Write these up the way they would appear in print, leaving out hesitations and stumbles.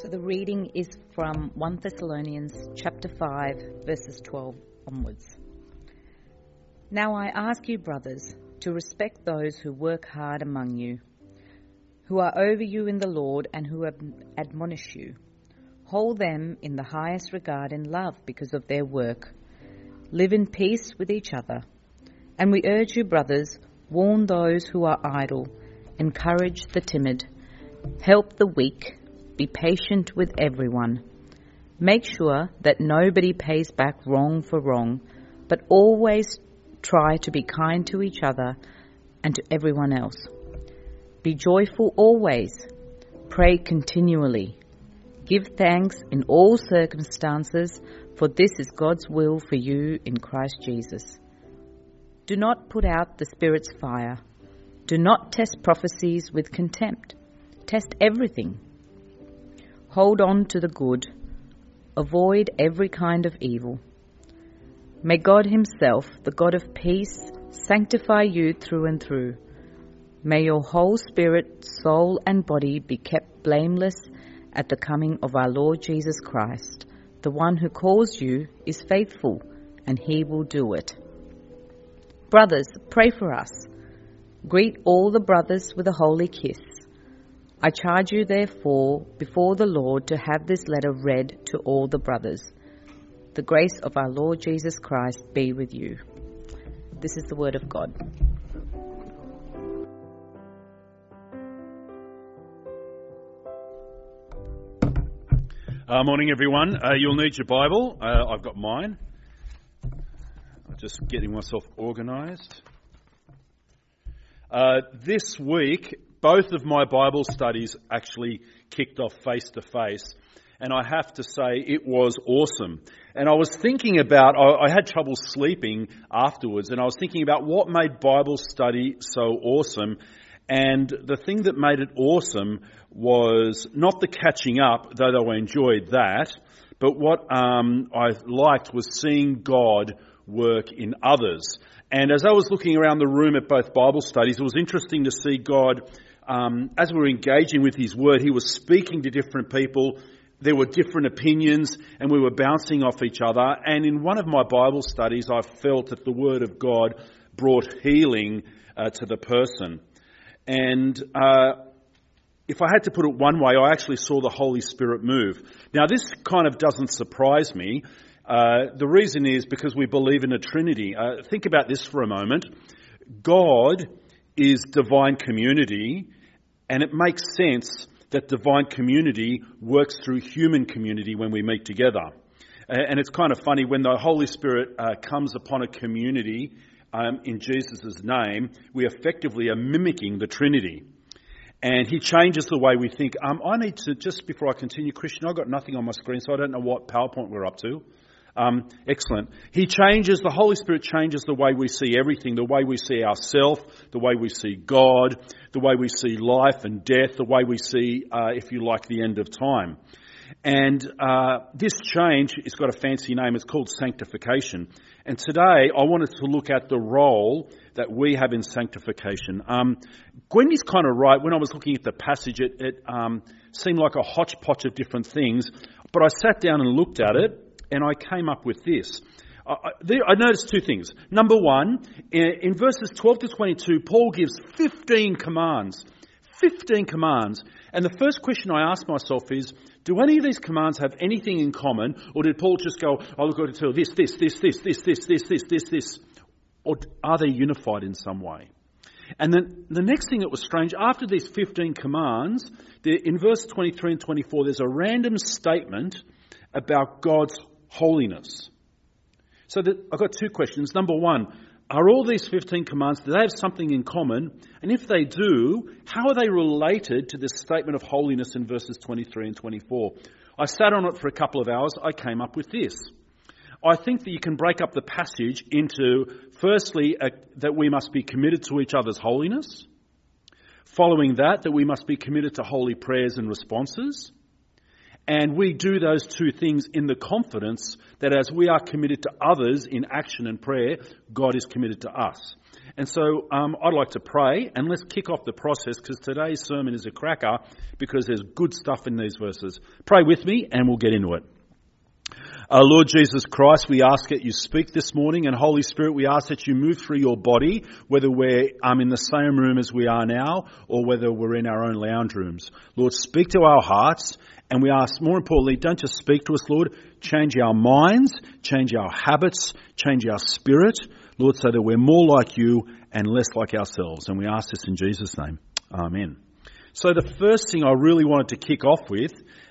So the reading is from 1 Thessalonians chapter 5, verses 12 onwards. Now I ask you, brothers, to respect those who work hard among you, who are over you in the Lord and who admonish you. Hold them in the highest regard and love because of their work. Live in peace with each other. And we urge you, brothers, warn those who are idle, encourage the timid, help the weak, be patient with everyone. Make sure that nobody pays back wrong for wrong, but always try to be kind to each other and to everyone else. Be joyful always. Pray continually. Give thanks in all circumstances, for this is God's will for you in Christ Jesus. Do not put out the Spirit's fire. Do not test prophecies with contempt. Test everything. Hold on to the good. Avoid every kind of evil. May God himself, the God of peace, sanctify you through and through. May your whole spirit, soul and body be kept blameless at the coming of our Lord Jesus Christ. The one who calls you is faithful, and he will do it. Brothers, pray for us. Greet all the brothers with a holy kiss. I charge you, therefore, before the Lord, to have this letter read to all the brothers. The grace of our Lord Jesus Christ be with you. This is the word of God. Morning, everyone. You'll need your Bible. I've got mine. I'm just getting myself organised. This week, both of my Bible studies actually kicked off face-to-face, and I have to say it was awesome. And I was thinking about, I had trouble sleeping afterwards, and I was thinking about what made Bible study so awesome. And the thing that made it awesome was not the catching up, though I enjoyed that, but what I liked was seeing God work in others. And as I was looking around the room at both Bible studies, it was interesting to see God, as we were engaging with his word, he was speaking to different people. There were different opinions and we were bouncing off each other. And in one of my Bible studies, I felt that the word of God brought healing to the person. And if I had to put it one way, I actually saw the Holy Spirit move. Now, this kind of doesn't surprise me. The reason is because we believe in a Trinity. Think about this for a moment. God is divine community, and it makes sense that divine community works through human community when we meet together. And it's kind of funny, when the Holy Spirit comes upon a community in Jesus' name, we effectively are mimicking the Trinity. And he changes the way we think. I need to, just before I continue, Christian, I've got nothing on my screen, so I don't know what PowerPoint we're up to. Excellent. The Holy Spirit changes the way we see everything, the way we see ourselves, the way we see God, the way we see life and death, the way we see, if you like, the end of time. And this change, it's got a fancy name, it's called sanctification. And today I wanted to look at the role that we have in sanctification. Gwendy's kind of right. When I was looking at the passage, it seemed like a hodgepodge of different things, but I sat down and looked at it, and I came up with this. I noticed two things. Number one, in verses 12 to 22, Paul gives 15 commands. 15 commands. And the first question I ask myself is, do any of these commands have anything in common? Or did Paul just go, I've got to tell this, or are they unified in some way? And then the next thing that was strange, after these 15 commands, in verse 23 and 24, there's a random statement about God's holiness. So I've got two questions. Number one, are all these 15 commands, do they have something in common? And if they do, how are they related to this statement of holiness in verses 23 and 24? I sat on it for a couple of hours. I came up with this. I think that you can break up the passage into, firstly, that we must be committed to each other's holiness. Following that we must be committed to holy prayers and responses. And we do those two things in the confidence that as we are committed to others in action and prayer, God is committed to us. And so I'd like to pray, and let's kick off the process, because today's sermon is a cracker because there's good stuff in these verses. Pray with me and we'll get into it. Lord Jesus Christ, we ask that you speak this morning, and Holy Spirit, we ask that you move through your body, whether we're in the same room as we are now or whether we're in our own lounge rooms. Lord, speak to our hearts, and we ask, more importantly, don't just speak to us, Lord, change our minds, change our habits, change our spirit, Lord, so that we're more like you and less like ourselves. And we ask this in Jesus' name. Amen. So the first thing I really wanted to kick off with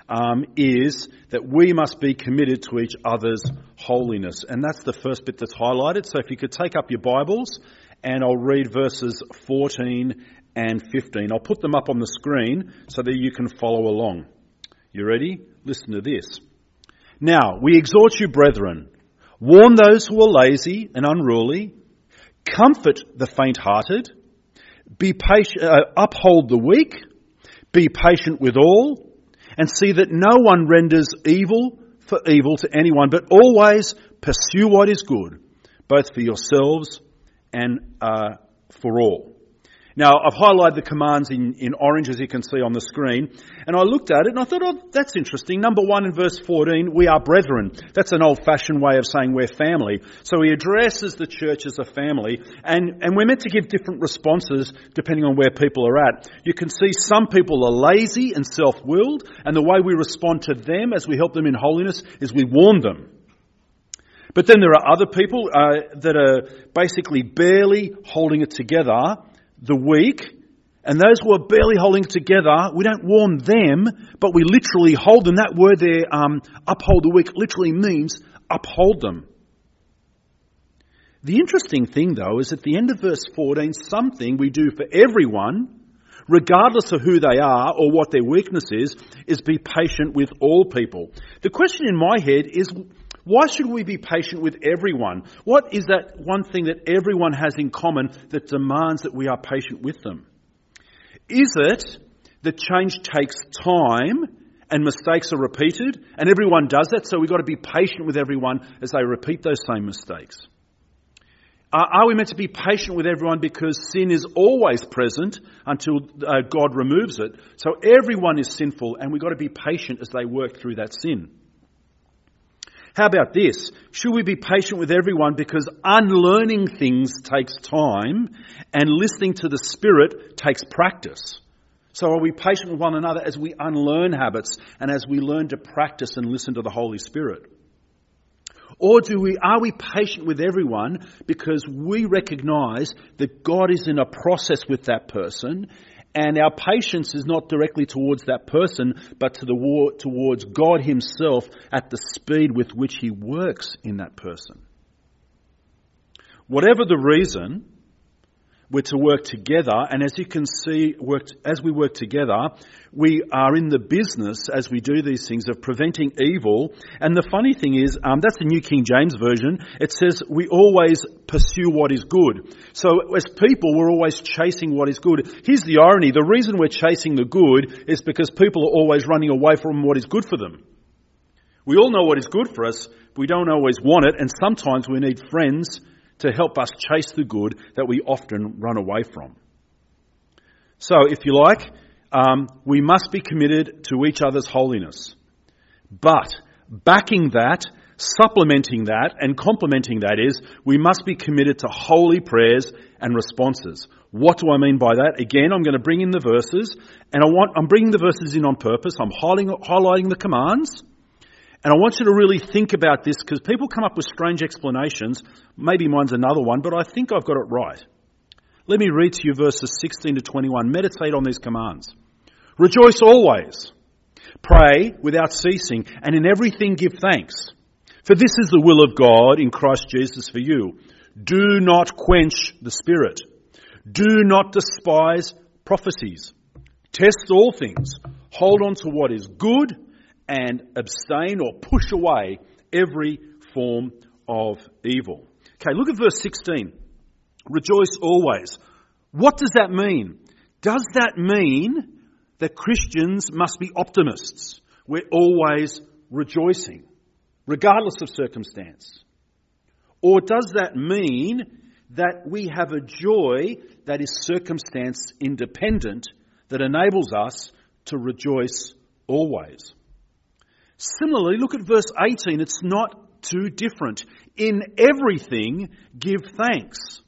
is that we must be committed to each other's holiness. And that's the first bit that's highlighted. So if you could take up your Bibles, and I'll read verses 14 and 15. I'll put them up on the screen so that you can follow along. You ready? Listen to this. Now, we exhort you, brethren, warn those who are lazy and unruly, comfort the faint-hearted, be patient, uphold the weak, be patient with all, and see that no one renders evil for evil to anyone, but always pursue what is good, both for yourselves and for all. Now, I've highlighted the commands in orange, as you can see on the screen, and I looked at it and I thought, oh, that's interesting. Number 1 in verse 14, we are brethren. That's an old-fashioned way of saying we're family. So he addresses the church as a family, and we're meant to give different responses depending on where people are at. You can see some people are lazy and self-willed, and the way we respond to them as we help them in holiness is we warn them. But then there are other people that are basically barely holding it together, the weak, and those who are barely holding it together, we don't warn them, but we literally hold them. That word there, uphold the weak, literally means uphold them. The interesting thing, though, is at the end of verse 14, something we do for everyone, regardless of who they are or what their weakness is be patient with all people. The question in my head is, why should we be patient with everyone? What is that one thing that everyone has in common that demands that we are patient with them? Is it that change takes time and mistakes are repeated, and everyone does that, so we've got to be patient with everyone as they repeat those same mistakes? Are we meant to be patient with everyone because sin is always present until God removes it? So everyone is sinful, and we've got to be patient as they work through that sin. How about this? Should we be patient with everyone because unlearning things takes time and listening to the Spirit takes practice? So are we patient with one another as we unlearn habits and as we learn to practice and listen to the Holy Spirit? Or are we patient with everyone because we recognise that God is in a process with that person, and our patience is not directly towards that person, but towards God himself at the speed with which he works in that person? Whatever the reason, we're to work together, and as you can see, as we work together, we are in the business, as we do these things, of preventing evil. And the funny thing is, that's the New King James Version. It says we always pursue what is good. So as people, we're always chasing what is good. Here's the irony. The reason we're chasing the good is because people are always running away from what is good for them. We all know what is good for us, but we don't always want it, and sometimes we need friends to help us chase the good that we often run away from. So, if you like, we must be committed to each other's holiness. But backing that, supplementing that, and complementing that is, we must be committed to holy prayers and responses. What do I mean by that? Again, I'm going to bring in the verses, and I'm bringing the verses in on purpose. I'm highlighting the commands. And I want you to really think about this, because people come up with strange explanations. Maybe mine's another one, but I think I've got it right. Let me read to you verses 16 to 21. Meditate on these commands. Rejoice always. Pray without ceasing, and in everything give thanks. For this is the will of God in Christ Jesus for you. Do not quench the Spirit. Do not despise prophecies. Test all things. Hold on to what is good, and abstain or push away every form of evil. Okay, look at verse 16. Rejoice always. What does that mean? Does that mean that Christians must be optimists? We're always rejoicing, regardless of circumstance. Or does that mean that we have a joy that is circumstance independent that enables us to rejoice always? Similarly, look at verse 18. It's not too different. In everything, give thanks.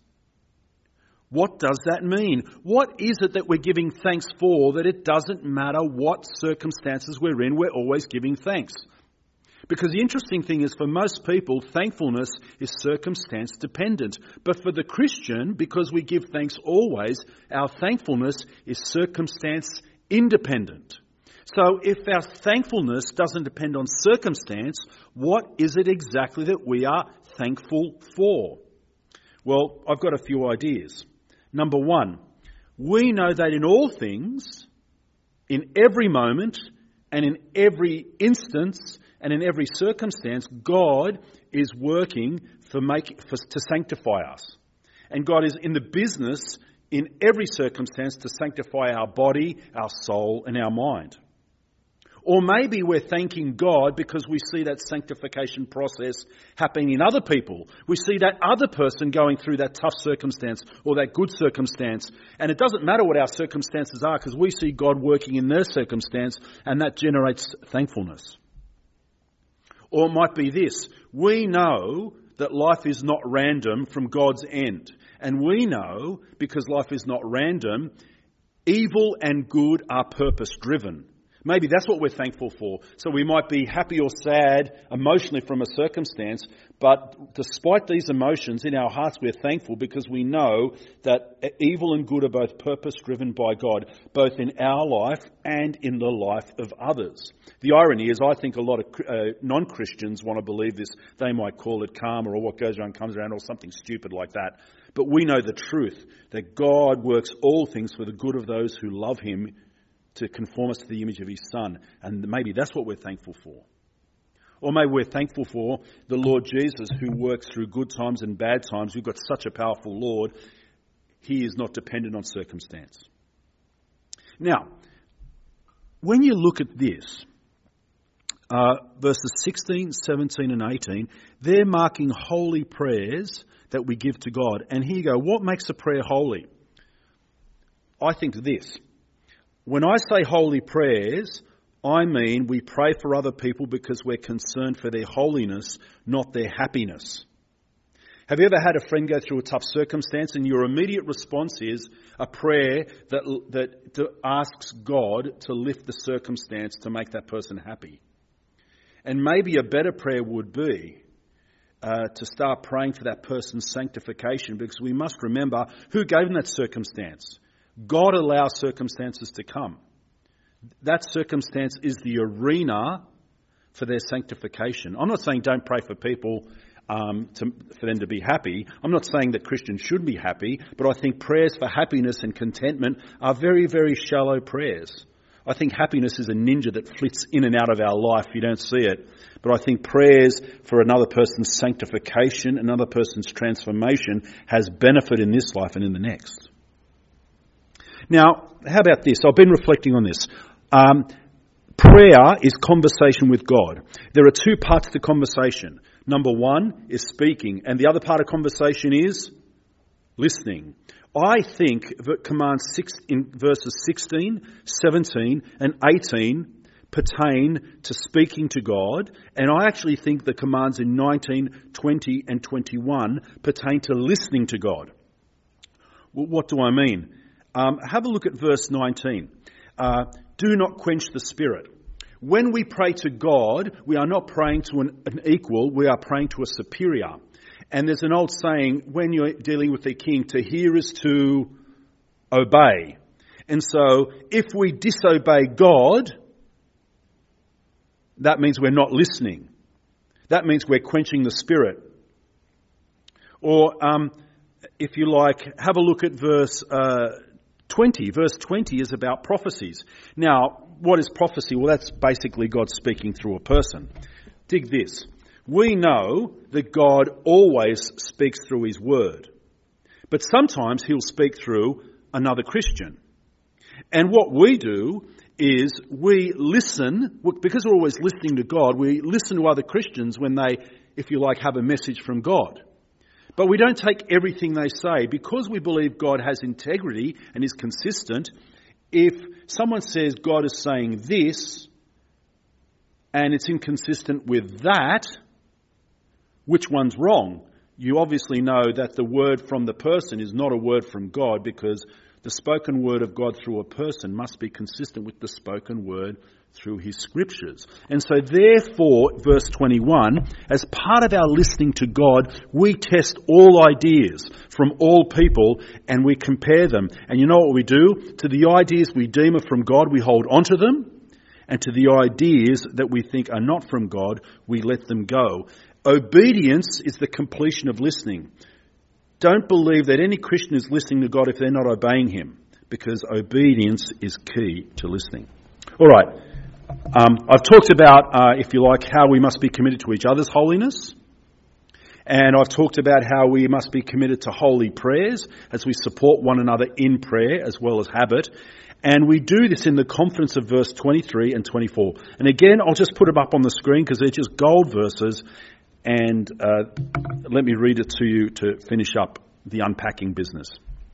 What does that mean? What is it that we're giving thanks for, that it doesn't matter what circumstances we're in, we're always giving thanks? Because the interesting thing is, for most people, thankfulness is circumstance dependent. But for the Christian, because we give thanks always, our thankfulness is circumstance independent. So if our thankfulness doesn't depend on circumstance, what is it exactly that we are thankful for? Well, I've got a few ideas. Number one, we know that in all things, in every moment, and in every instance, and in every circumstance, God is working to sanctify us. And God is in the business in every circumstance to sanctify our body, our soul, and our mind. Or maybe we're thanking God because we see that sanctification process happening in other people. We see that other person going through that tough circumstance or that good circumstance. And it doesn't matter what our circumstances are, because we see God working in their circumstance, and that generates thankfulness. Or it might be this: we know that life is not random from God's end. And we know, because life is not random, evil and good are purpose-driven. Maybe that's what we're thankful for. So we might be happy or sad emotionally from a circumstance, but despite these emotions, in our hearts we're thankful because we know that evil and good are both purpose-driven by God, both in our life and in the life of others. The irony is, I think a lot of non-Christians want to believe this. They might call it karma, or what goes around comes around, or something stupid like that. But we know the truth, that God works all things for the good of those who love him, to conform us to the image of his Son. And maybe that's what we're thankful for. Or maybe we're thankful for the Lord Jesus, who works through good times and bad times. We've got such a powerful Lord. He is not dependent on circumstance. Now, when you look at this, verses 16, 17 and 18, they're marking holy prayers that we give to God. And here you go, what makes a prayer holy? I think this. When I say holy prayers, I mean we pray for other people because we're concerned for their holiness, not their happiness. Have you ever had a friend go through a tough circumstance and your immediate response is a prayer that asks God to lift the circumstance to make that person happy? And maybe a better prayer would be to start praying for that person's sanctification, because we must remember who gave them that circumstance. God allows circumstances to come. That circumstance is the arena for their sanctification. I'm not saying don't pray for people for them to be happy. I'm not saying that Christians should be happy, but I think prayers for happiness and contentment are very, very shallow prayers. I think happiness is a ninja that flits in and out of our life. You don't see it. But I think prayers for another person's sanctification, another person's transformation, has benefit in this life and in the next. Now, how about this? I've been reflecting on this. Prayer is conversation with God. There are two parts to conversation. Number one is speaking, and the other part of conversation is listening. I think that command 6 in verses 16, 17 and 18 pertain to speaking to God, and I actually think the commands in 19, 20 and 21 pertain to listening to God. Well, what do I mean? Have a look at verse 19. Do not quench the Spirit. When we pray to God, we are not praying to an equal, we are praying to a superior. And there's an old saying, when you're dealing with a king, to hear is to obey. And so, if we disobey God, that means we're not listening. That means we're quenching the Spirit. Or, if you like, have a look at verse 20. Verse 20 is about prophecies. Now, what is prophecy? Well, that's basically God speaking through a person. Dig this. We know that God always speaks through his word. But sometimes he'll speak through another Christian. And what we do is we listen, because we're always listening to God, we listen to other Christians when they, if you like, have a message from God. But we don't take everything they say. Because we believe God has integrity and is consistent, if someone says God is saying this and it's inconsistent with that, which one's wrong? You obviously know that the word from the person is not a word from God, because the spoken word of God through a person must be consistent with the spoken word through his scriptures. And so therefore, verse 21, as part of our listening to God, we test all ideas from all people and we compare them. And you know what we do? To the ideas we deem are from God, we hold onto them. And to the ideas that we think are not from God, we let them go. Obedience is the completion of listening. Don't believe that any Christian is listening to God if they're not obeying him, because obedience is key to listening. All right. I've talked about, if you like, how we must be committed to each other's holiness. And I've talked about how we must be committed to holy prayers as we support one another in prayer as well as habit. And we do this in the confidence of verse 23 and 24. And again, I'll just put them up on the screen because they're just gold verses. And let me read it to you to finish up the unpacking business.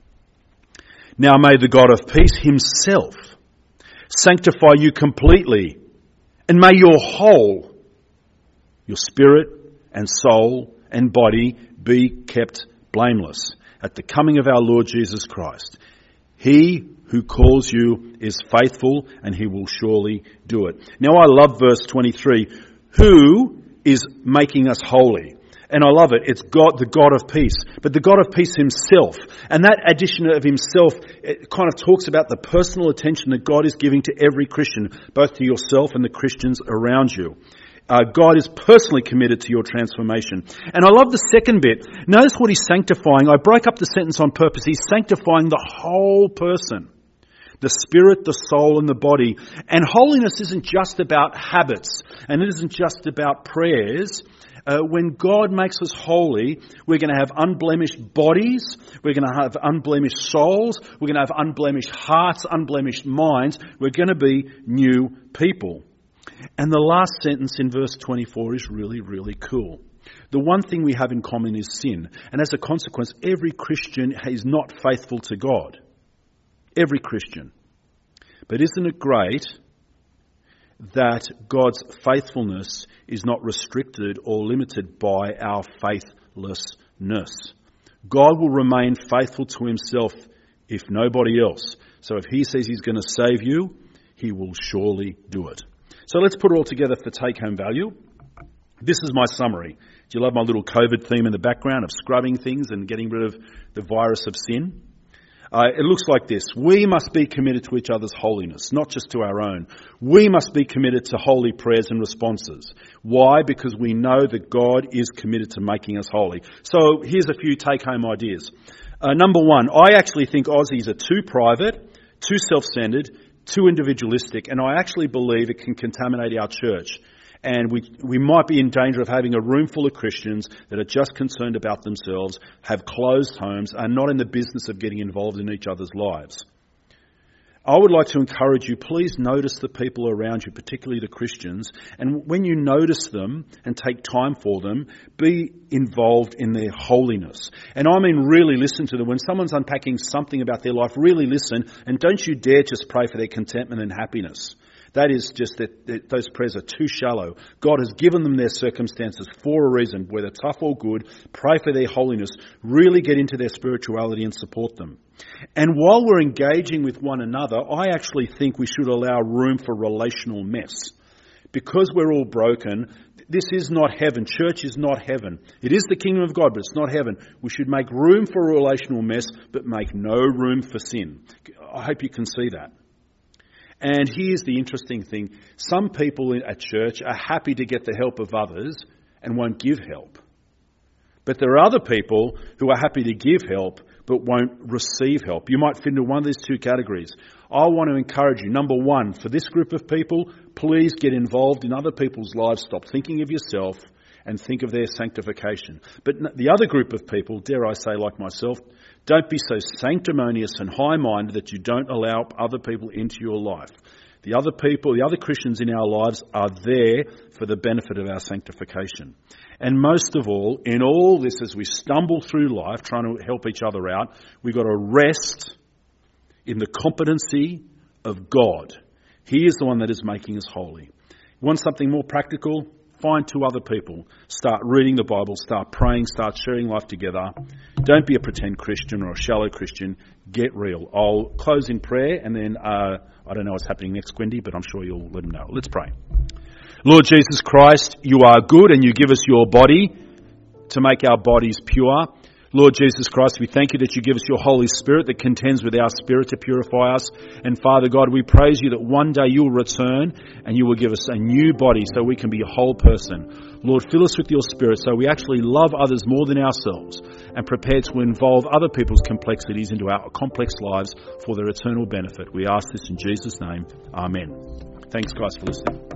Now may the God of peace himself sanctify you completely, and may your whole, your spirit and soul and body be kept blameless at the coming of our Lord Jesus Christ. He who calls you is faithful, and he will surely do it. Now I love verse 23. Who is making us holy? And I love it. It's God, the God of peace. But the God of peace himself. And that addition of himself, it kind of talks about the personal attention that God is giving to every Christian, both to yourself and the Christians around you. God is personally committed to your transformation. And I love the second bit. Notice what he's sanctifying. I broke up the sentence on purpose. He's sanctifying the whole person. The spirit, the soul, and the body. And holiness isn't just about habits, and it isn't just about prayers. When God makes us holy, we're going to have unblemished bodies, we're going to have unblemished souls, we're going to have unblemished hearts, unblemished minds. We're going to be new people. And the last sentence in verse 24 is really, really cool. The one thing we have in common is sin. And as a consequence, every Christian is not faithful to God. Every Christian. But isn't it great that God's faithfulness is not restricted or limited by our faithlessness? God will remain faithful to himself if nobody else. So if he says he's going to save you, he will surely do it. So let's put it all together for take-home value. This is my summary. Do you love my little COVID theme in the background of scrubbing things and getting rid of the virus of sin? It looks like this. We must be committed to each other's holiness, not just to our own. We must be committed to holy prayers and responses. Why? Because we know that God is committed to making us holy. So here's a few take-home ideas. Number one, I actually think Aussies are too private, too self-centered, too individualistic, and I actually believe it can contaminate our church. And we might be in danger of having a room full of Christians that are just concerned about themselves, have closed homes, are not in the business of getting involved in each other's lives. I would like to encourage you, please notice the people around you, particularly the Christians, and when you notice them and take time for them, be involved in their holiness. And I mean really listen to them. When someone's unpacking something about their life, really listen, and don't you dare just pray for their contentment and happiness. That is just that those prayers are too shallow. God has given them their circumstances for a reason, whether tough or good. Pray for their holiness. Really get into their spirituality and support them. And while we're engaging with one another, I actually think we should allow room for relational mess. Because we're all broken, this is not heaven. Church is not heaven. It is the kingdom of God, but it's not heaven. We should make room for a relational mess, but make no room for sin. I hope you can see that. And here's the interesting thing. Some people at church are happy to get the help of others and won't give help. But there are other people who are happy to give help but won't receive help. You might fit into one of these two categories. I want to encourage you, number one, for this group of people, please get involved in other people's lives. Stop thinking of yourself and think of their sanctification. But the other group of people, dare I say like myself, don't be so sanctimonious and high-minded that you don't allow other people into your life. The other people, the other Christians in our lives are there for the benefit of our sanctification. And most of all, in all this, as we stumble through life trying to help each other out, we've got to rest in the competency of God. He is the one that is making us holy. You want something more practical? Find 2 other people. Start reading the Bible, start praying, start sharing life together. Don't be a pretend Christian or a shallow Christian. Get real. I'll close in prayer and then I don't know what's happening next, Gwendy, but I'm sure you'll let them know. Let's pray. Lord Jesus Christ, you are good and you give us your body to make our bodies pure. Lord Jesus Christ, we thank you that you give us your Holy Spirit that contends with our spirit to purify us. And Father God, we praise you that one day you will return and you will give us a new body so we can be a whole person. Lord, fill us with your Spirit so we actually love others more than ourselves and prepare to involve other people's complexities into our complex lives for their eternal benefit. We ask this in Jesus' name. Amen. Thanks, guys, for listening.